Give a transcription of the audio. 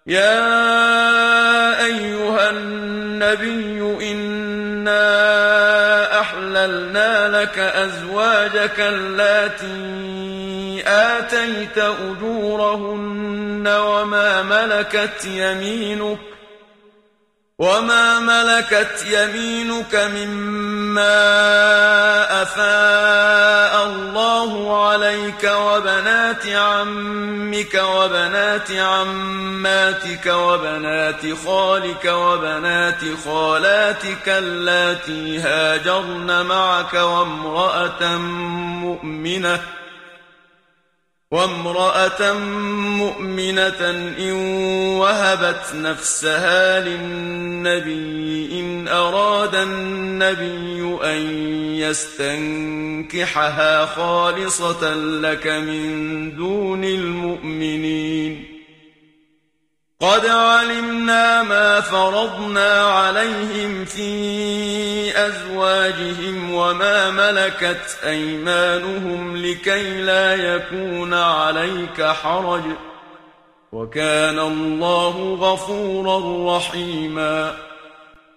يا أيها النبي إنا أحللنا لك أزواجك اللاتي آتيت أجورهن وما ملكت يمينك مما أفاء الله عليك وبنات عمك وبنات عماتك وبنات خالك وبنات خالاتك اللاتي هاجرن معك وامرأة مؤمنة إن وهبت نفسها للنبي إن أراد النبي أن يستنكحها خالصة لك من دون المؤمنين. قد علمنا ما فرضنا عليهم في أزواجهم وما ملكت أيمانهم لكي لا يكون عليك حرج، وكان الله غفورا رحيما.